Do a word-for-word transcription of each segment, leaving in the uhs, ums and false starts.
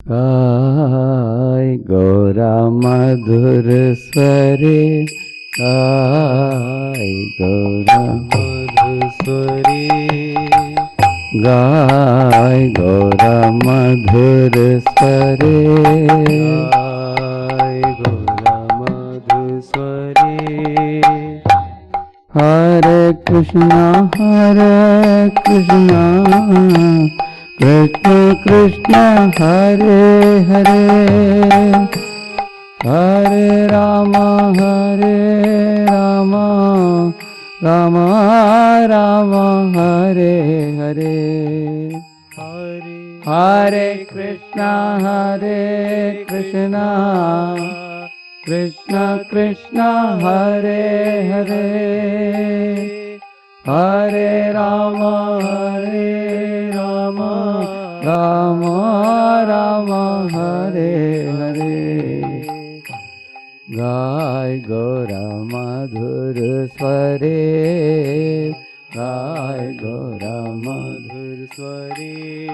गाय गौरा मधुर स्वरे, गाय गौरा मधुर स्वरे, गाय गौरा मधुर स्वरे, गाय गौरा मधुर स्वरे। हरे कृष्णा हरे कृष्णा कृष्ण कृष्ण हरे हरे, हरे राम हरे राम राम राम हरे हरे, हरे हरे कृष्णा हरे कृष्णा कृष्ण कृष्ण हरे हरे, हरे राम हरे राम राम राम हरे हरे। गाय गौरा मधुर स्वरे, गाय गौरा मधुर स्वरे।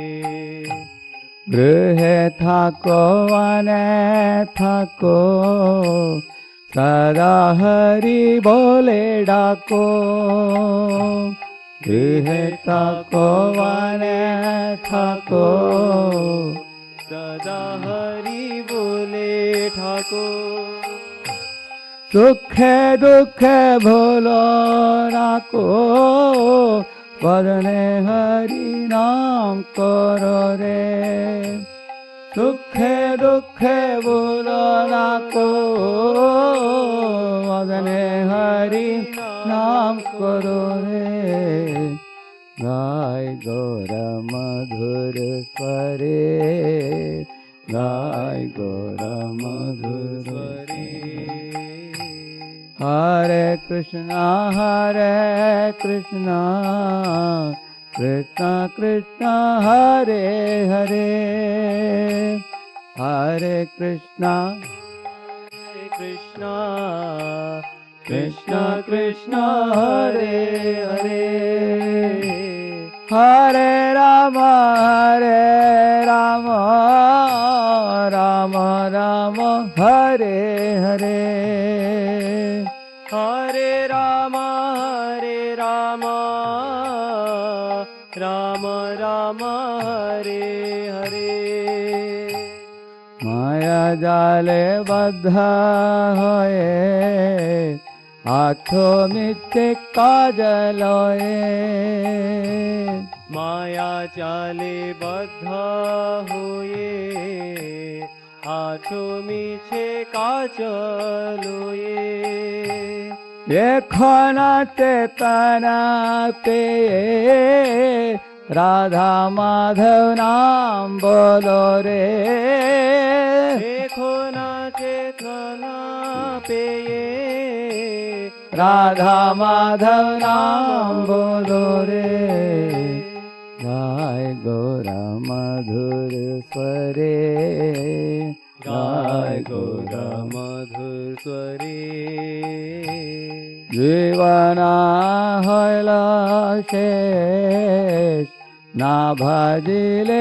गृहे थाको वने थाको, सदा हरि बोले डाको। गृहे थाको वने थाको, सदा हरि बोले ठाको। सुखे दुखे भोलो राको, बदने हरि नाम करो रे। सुखे दुखे भोलो राको, बदने हरि नाम करो रे। गाय गौरा मधुर स्वरे, गाय गौरा मधुर स्वरे। हरे कृष्णा हरे कृष्णा कृष्णा कृष्णा हरे हरे, हरे कृष्णा हरे कृष्णा कृष्णा कृष्णा हरे हरे, हरे राम हरे राम राम राम हरे हरे, हरे राम हरे राम राम राम हरे हरे। माया जाले बद्ध होए, हाथों मिथ्ये काजल होए। माया जाले बद्ध होए, हाथों मिछे काजल होए। देखो ना चेतना पे, राधा माधव नाम बोलो रे। देखो ना चेतना पे, राधा माधव नाम बोलो रे। गाय गौरा मधुर स्वरे, गाय गौरा मधुर स्वरे। जीवना हला शेष, ना भाजिले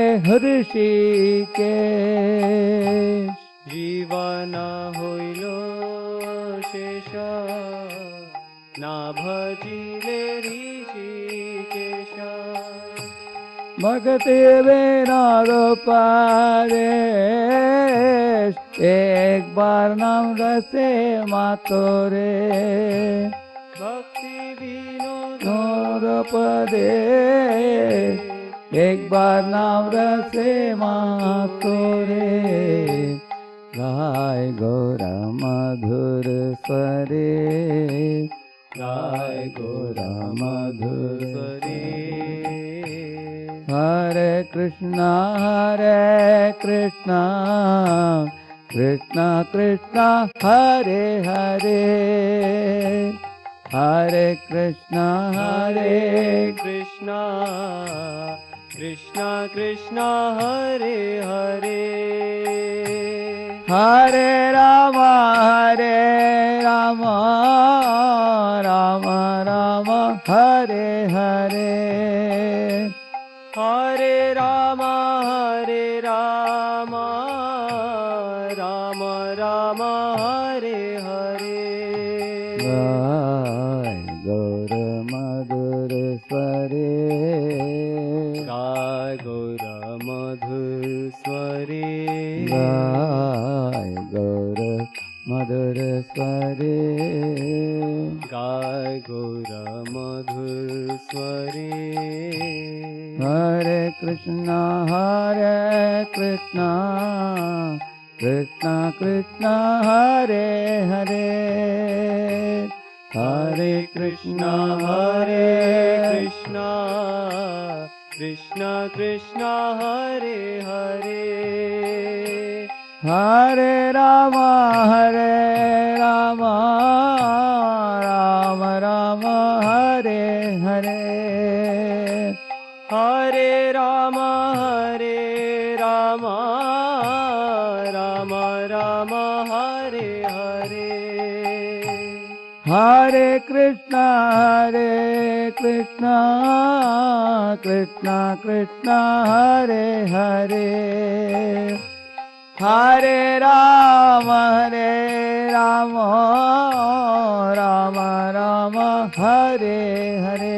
हृषिकेश। जीवना हইলো शेष, ना भजिले ऋषिकेश। भक्ति विनोद पदेश, एक बार नाम रसे मातोरे। भक्ति विनोद पदेश, एक बार नाम रसे मातोरे। गाय गौरा मधुर स्वरे, गाय गौरा मधुर स्वरे। हरे कृष्णा हरे कृष्णा कृष्णा कृष्णा हरे हरे, हरे कृष्णा हरे कृष्णा कृष्णा कृष्णा हरे हरे, हरे राम हरे राम राम राम हरे हरे, हरे राम हरे राम राम राम हरे हरे गाय गौर मधुर स्वरे गाय गौर मधुर स्वरे गाय गौर मधुर स्वरे गाय गौर मधुर स्वरे हरे कृष्णा हरे कृष्णा कृष्णा कृष्णा हरे हरे हरे कृष्णा हरे कृष्णा कृष्णा कृष्णा हरे हरे हरे राम हरे राम राम राम हरे हरे हरे राम हरे राम राम राम हरे हरे हरे कृष्णा हरे कृष्णा कृष्णा कृष्णा हरे हरे हरे राम हरे राम राम राम हरे हरे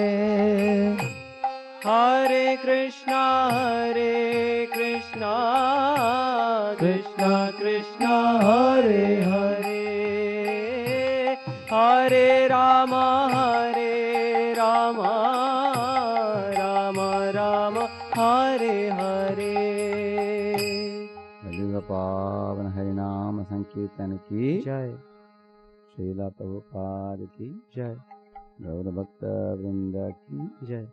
हरे कृष्णा हरे कृष्णा कृष्णा कृष्णा हरे हरे हरे राम हरे राम राम राम हरे हरे कलियुग पावन हरिनाम संकीर्तन की जय। श्रीला प्रभुपाद की जय। गौर भक्त वृंद की जय।